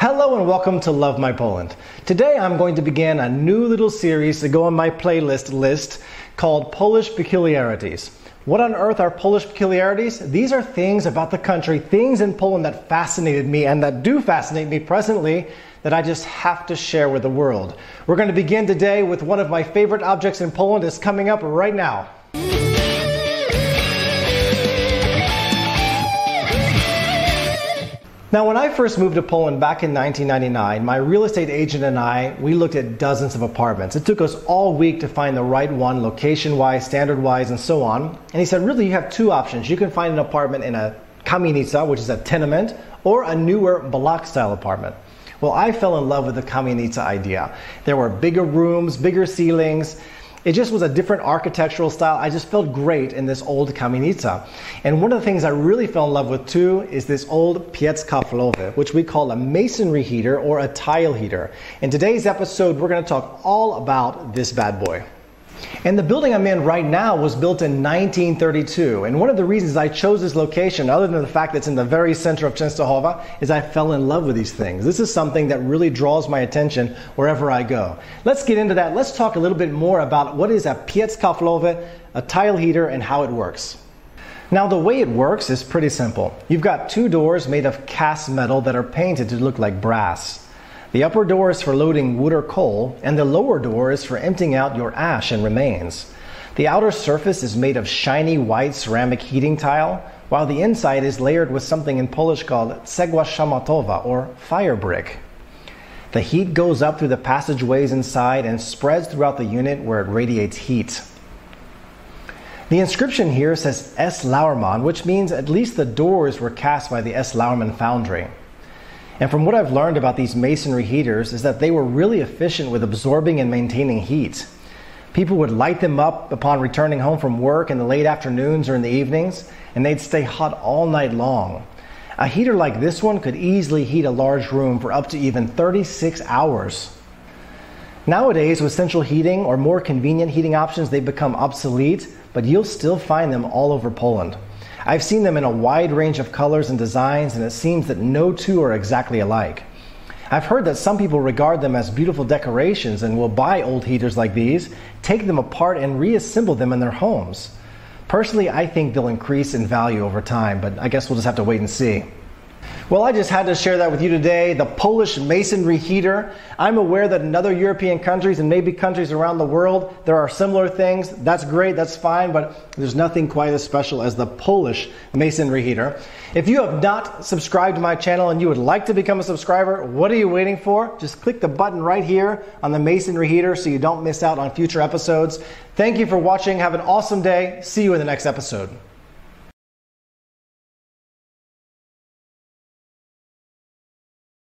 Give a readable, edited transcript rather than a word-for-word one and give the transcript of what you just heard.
Hello and welcome to Love My Poland. Today I'm going to begin a new little series to go on my playlist list called Polish Peculiarities. What on earth are Polish peculiarities? These are things about the country, things in Poland that fascinated me and that do fascinate me presently that I just have to share with the world. We're going to begin today with one of my favorite objects in Poland. It's coming up right now. Now, when I first moved to Poland back in 1999, my real estate agent and we looked at dozens of apartments. It took us all week to find the right one, location-wise, standard-wise, and so on. And he said, really, you have two options. You can find an apartment in a kamienica, which is a tenement, or a newer Balak-style apartment. Well, I fell in love with the kamienica idea. There were bigger rooms, bigger ceilings. It just was a different architectural style. I just felt great in this old kamienica. And one of the things I really fell in love with too is this old piec kaflowy, which we call a masonry heater or a tile heater. In today's episode, we're going to talk all about this bad boy. And the building I'm in right now was built in 1932. And one of the reasons I chose this location, other than the fact that it's in the very center of Częstochowa, is I fell in love with these things. This is something that really draws my attention wherever I go. Let's get into that. Let's talk a little bit more about what is a piec kaflowy, a tile heater, and how it works. Now, the way it works is pretty simple. You've got two doors made of cast metal that are painted to look like brass. The upper door is for loading wood or coal, and the lower door is for emptying out your ash and remains. The outer surface is made of shiny white ceramic heating tile, while the inside is layered with something in Polish called cegła szamatowa, or fire brick. The heat goes up through the passageways inside and spreads throughout the unit where it radiates heat. The inscription here says S. Lauermann, which means at least the doors were cast by the S. Lauermann foundry. And from what I've learned about these masonry heaters is that they were really efficient with absorbing and maintaining heat. People would light them up upon returning home from work in the late afternoons or in the evenings, and they'd stay hot all night long. A heater like this one could easily heat a large room for up to even 36 hours. Nowadays, with central heating or more convenient heating options, they've become obsolete, but you'll still find them all over Poland. I've seen them in a wide range of colors and designs, and it seems that no two are exactly alike. I've heard that some people regard them as beautiful decorations and will buy old heaters like these, take them apart, and reassemble them in their homes. Personally, I think they'll increase in value over time, but I guess we'll just have to wait and see. Well, I just had to share that with you today, the Polish masonry heater. I'm aware that in other European countries and maybe countries around the world, there are similar things. That's great, that's fine, but there's nothing quite as special as the Polish masonry heater. If you have not subscribed to my channel and you would like to become a subscriber, what are you waiting for? Just click the button right here on the masonry heater so you don't miss out on future episodes. Thank you for watching. Have an awesome day. See you in the next episode.